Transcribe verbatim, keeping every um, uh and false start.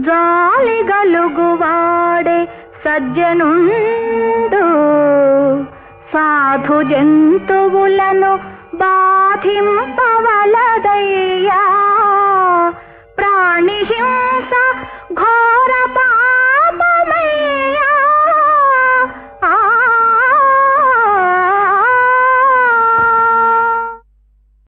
జాలి గలుగువాడే సజ్జనుండు సాధు జంతువులను బాధింపవలదయ్యా ప్రాణిహింస ఘోర